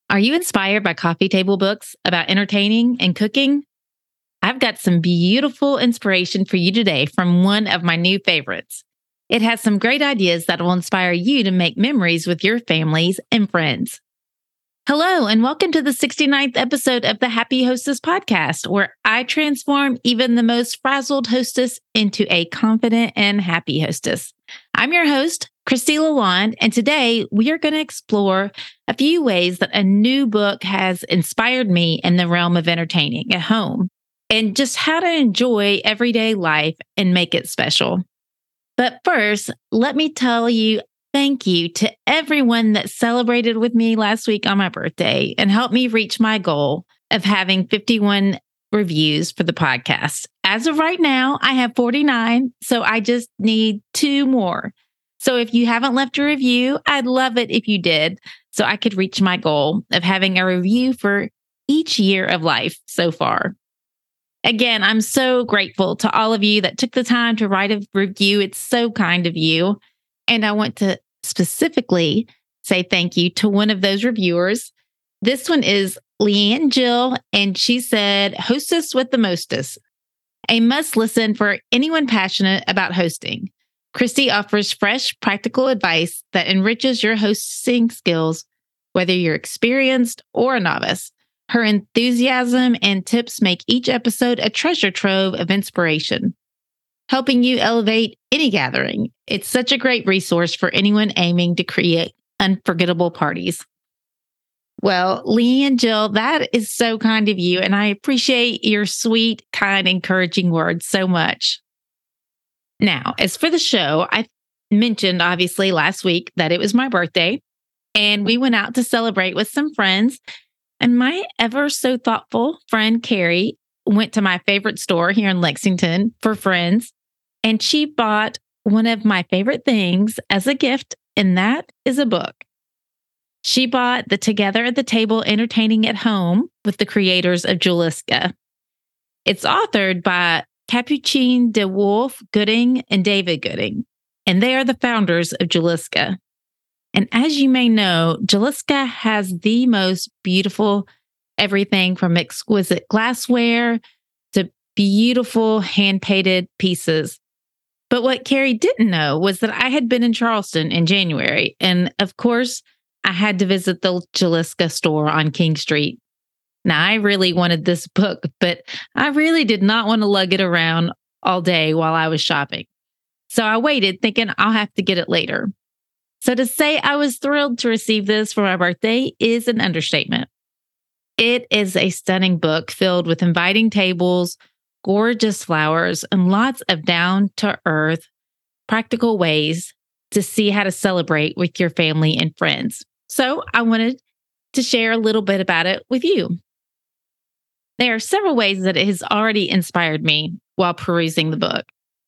Are you inspired by coffee table books about entertaining and cooking? I've got some beautiful inspiration for you today from one of my new favorites. It has some great ideas that will inspire you to make memories with your families and friends. Hello, and welcome to the 69th episode of the Happy Hostess podcast, where I transform even the most frazzled hostess into a confident and happy hostess. I'm your host, Christy Lalonde, and today we are going to explore a few ways that a new book has inspired me in the realm of entertaining at home, and just how to enjoy everyday life and make it special. But first, let me tell you thank you to everyone that celebrated with me last week on my birthday and helped me reach my goal of having 51 reviews for the podcast. As of right now, I have 49, so I just need 2 more. So if you haven't left a review, I'd love it if you did, so I could reach my goal of having a review for each year of life so far. Again, I'm so grateful to all of you that took the time to write a review. It's so kind of you. And I want to specifically say thank you to one of those reviewers. This one is Leanne Jill, and she said, "Hostess with the mostess, a must listen for anyone passionate about hosting. Christy offers fresh, practical advice that enriches your hosting skills, whether you're experienced or a novice. Her enthusiasm and tips make each episode a treasure trove of inspiration, helping you elevate any gathering. It's such a great resource for anyone aiming to create unforgettable parties." Well, Lee and Jill, that is so kind of you, and I appreciate your sweet, kind, encouraging words so much. Now, as for the show, I mentioned obviously last week that it was my birthday, and we went out to celebrate with some friends. And my ever so thoughtful friend, Carrie, went to my favorite store here in Lexington for friends, and she bought one of my favorite things as a gift, and that is a book. She bought the Together at the Table Entertaining at Home with the creators of Juliska. It's authored by Capucine de Wolf Gooding and David Gooding, and they are the founders of Juliska. And as you may know, Juliska has the most beautiful everything from exquisite glassware to beautiful hand-painted pieces. But what Carrie didn't know was that I had been in Charleston in January. And of course, I had to visit the Juliska store on King Street. Now, I really wanted this book, but I really did not want to lug it around all day while I was shopping. So I waited, thinking I'll have to get it later. So to say I was thrilled to receive this for my birthday is an understatement. It is a stunning book filled with inviting tables, gorgeous flowers, and lots of down-to-earth, practical ways to see how to celebrate with your family and friends. So I wanted to share a little bit about it with you. There are several ways that it has already inspired me while perusing the book.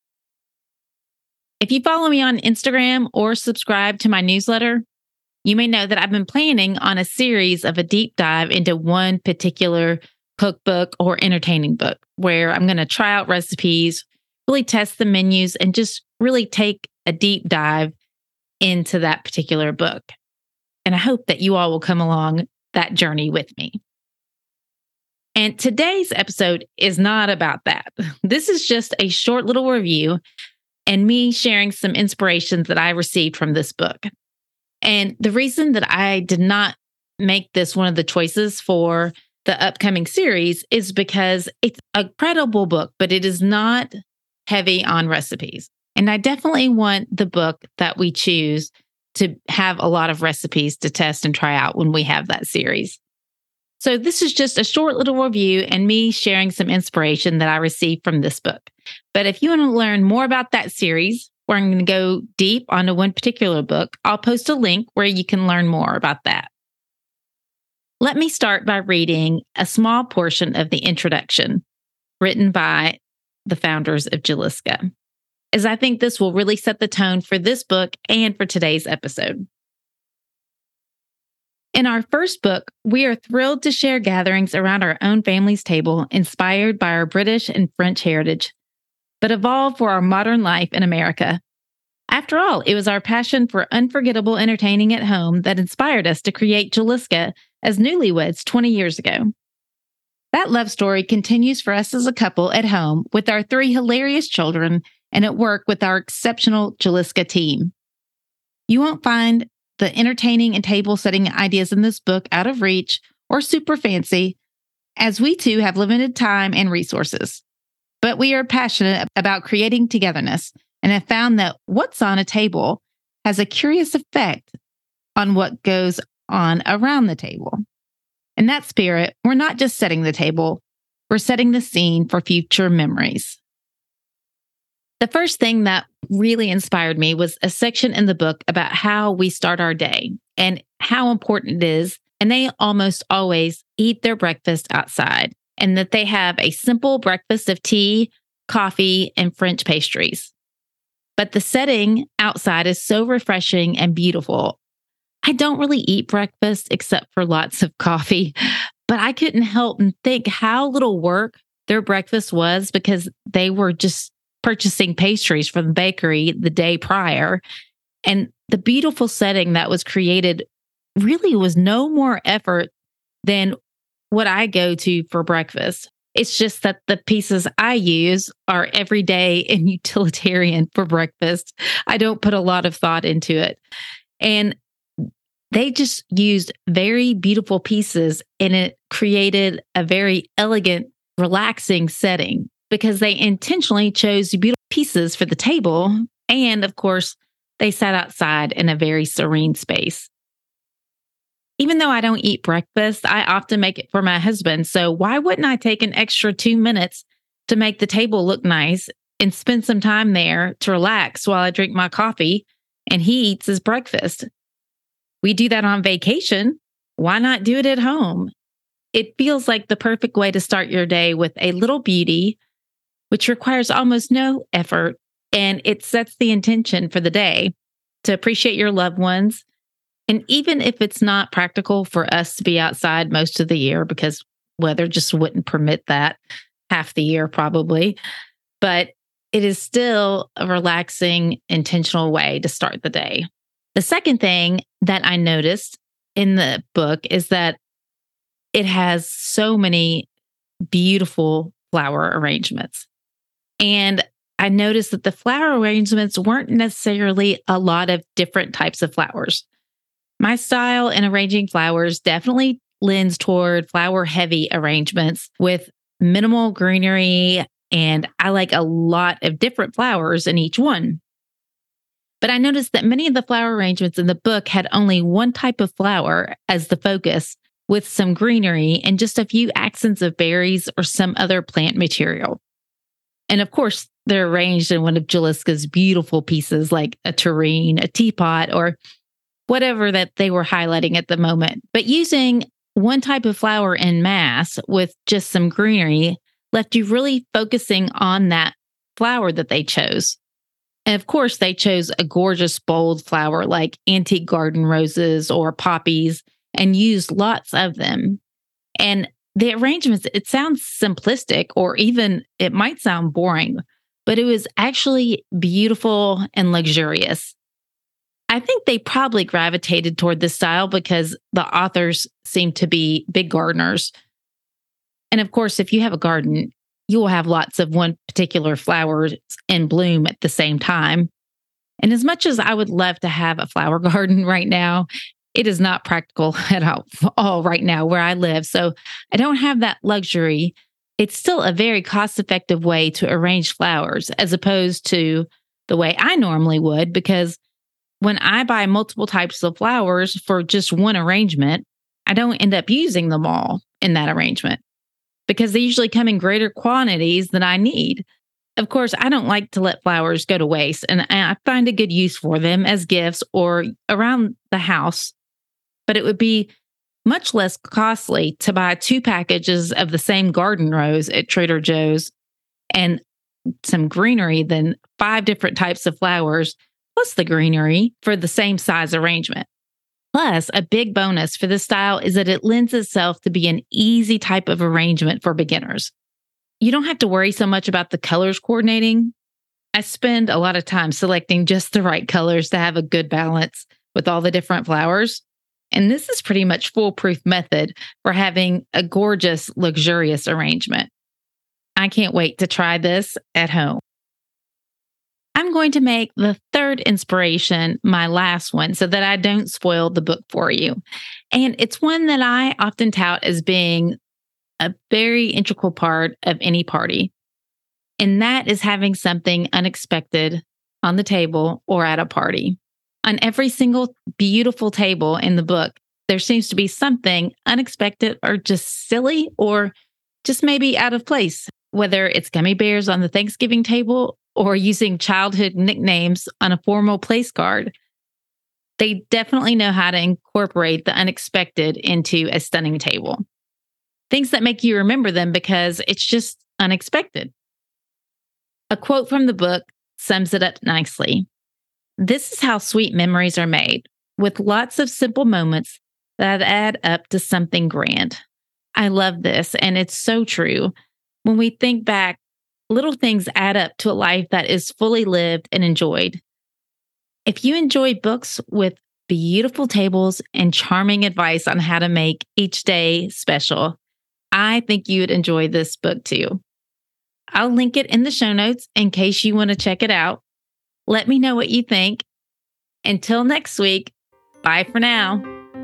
If you follow me on Instagram or subscribe to my newsletter, you may know that I've been planning on a series of a deep dive into one particular cookbook or entertaining book where I'm going to try out recipes, really test the menus, and just really take a deep dive into that particular book. And I hope that you all will come along that journey with me. And today's episode is not about that. This is just a short little review and me sharing some inspirations that I received from this book. And the reason that I did not make this one of the choices for the upcoming series is because it's a credible book, but it is not heavy on recipes. And I definitely want the book that we choose to have a lot of recipes to test and try out when we have that series. So this is just a short little review and me sharing some inspiration that I received from this book. But if you want to learn more about that series, where I'm going to go deep onto one particular book, I'll post a link where you can learn more about that. Let me start by reading a small portion of the introduction written by the founders of Juliska, as I think this will really set the tone for this book and for today's episode. In our first book, we are thrilled to share gatherings around our own family's table inspired by our British and French heritage, but evolved for our modern life in America. After all, it was our passion for unforgettable entertaining at home that inspired us to create Juliska as newlyweds 20 years ago. That love story continues for us as a couple at home with our 3 hilarious children and at work with our exceptional Jaliska team. You won't find the entertaining and table setting ideas in this book out of reach or super fancy, as we too have limited time and resources. But we are passionate about creating togetherness and have found that what's on a table has a curious effect on what goes on around the table. In that spirit, we're not just setting the table, we're setting the scene for future memories. The first thing that really inspired me was a section in the book about how we start our day and how important it is. And they almost always eat their breakfast outside, and that they have a simple breakfast of tea, coffee, and French pastries. But the setting outside is so refreshing and beautiful. I don't really eat breakfast except for lots of coffee, but I couldn't help and think how little work their breakfast was because they were just purchasing pastries from the bakery the day prior. And the beautiful setting that was created really was no more effort than what I go to for breakfast. It's just that the pieces I use are everyday and utilitarian for breakfast. I don't put a lot of thought into it. And they just used very beautiful pieces, and it created a very elegant, relaxing setting because they intentionally chose beautiful pieces for the table. And of course, they sat outside in a very serene space. Even though I don't eat breakfast, I often make it for my husband. So why wouldn't I take an extra 2 minutes to make the table look nice and spend some time there to relax while I drink my coffee and he eats his breakfast? We do that on vacation. Why not do it at home? It feels like the perfect way to start your day with a little beauty, which requires almost no effort, and it sets the intention for the day to appreciate your loved ones. And even if it's not practical for us to be outside most of the year because weather just wouldn't permit that half the year probably, but it is still a relaxing, intentional way to start the day. The second thing that I noticed in the book is that it has so many beautiful flower arrangements. And I noticed that the flower arrangements weren't necessarily a lot of different types of flowers. My style in arranging flowers definitely lends toward flower-heavy arrangements with minimal greenery, and I like a lot of different flowers in each one. But I noticed that many of the flower arrangements in the book had only one type of flower as the focus, with some greenery and just a few accents of berries or some other plant material. And of course, they're arranged in one of Jaliska's beautiful pieces like a tureen, a teapot, or whatever that they were highlighting at the moment. But using one type of flower en masse with just some greenery left you really focusing on that flower that they chose. And of course, they chose a gorgeous, bold flower like antique garden roses or poppies and used lots of them. And the arrangements, it sounds simplistic or even it might sound boring, but it was actually beautiful and luxurious. I think they probably gravitated toward this style because the authors seem to be big gardeners. And of course, if you have a garden, you will have lots of one particular flower in bloom at the same time. And as much as I would love to have a flower garden right now, it is not practical at all right now where I live. So I don't have that luxury. It's still a very cost-effective way to arrange flowers as opposed to the way I normally would, because when I buy multiple types of flowers for just one arrangement, I don't end up using them all in that arrangement because they usually come in greater quantities than I need. Of course, I don't like to let flowers go to waste, and I find a good use for them as gifts or around the house. But it would be much less costly to buy 2 packages of the same garden rose at Trader Joe's and some greenery than 5 different types of flowers, plus the greenery for the same size arrangement. Plus, a big bonus for this style is that it lends itself to be an easy type of arrangement for beginners. You don't have to worry so much about the colors coordinating. I spend a lot of time selecting just the right colors to have a good balance with all the different flowers. And this is pretty much foolproof method for having a gorgeous, luxurious arrangement. I can't wait to try this at home. I'm going to make the third inspiration my last one so that I don't spoil the book for you. And it's one that I often tout as being a very integral part of any party. And that is having something unexpected on the table or at a party. On every single beautiful table in the book, there seems to be something unexpected or just silly or just maybe out of place, whether it's gummy bears on the Thanksgiving table or using childhood nicknames on a formal place card. They definitely know how to incorporate the unexpected into a stunning table. Things that make you remember them because it's just unexpected. A quote from the book sums it up nicely. This is how sweet memories are made, with lots of simple moments that add up to something grand. I love this, and it's so true. When we think back, little things add up to a life that is fully lived and enjoyed. If you enjoy books with beautiful tables and charming advice on how to make each day special, I think you'd enjoy this book too. I'll link it in the show notes in case you want to check it out. Let me know what you think. Until next week, bye for now.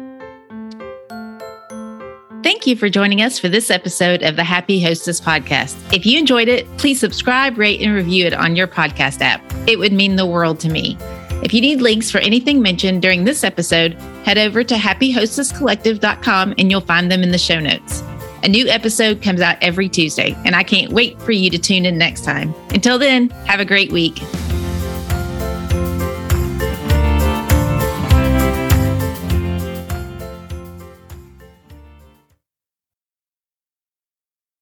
Thank you for joining us for this episode of the Happy Hostess podcast. If you enjoyed it, please subscribe, rate, and review it on your podcast app. It would mean the world to me. If you need links for anything mentioned during this episode, head over to happyhostesscollective.com and you'll find them in the show notes. A new episode comes out every Tuesday, and I can't wait for you to tune in next time. Until then, have a great week.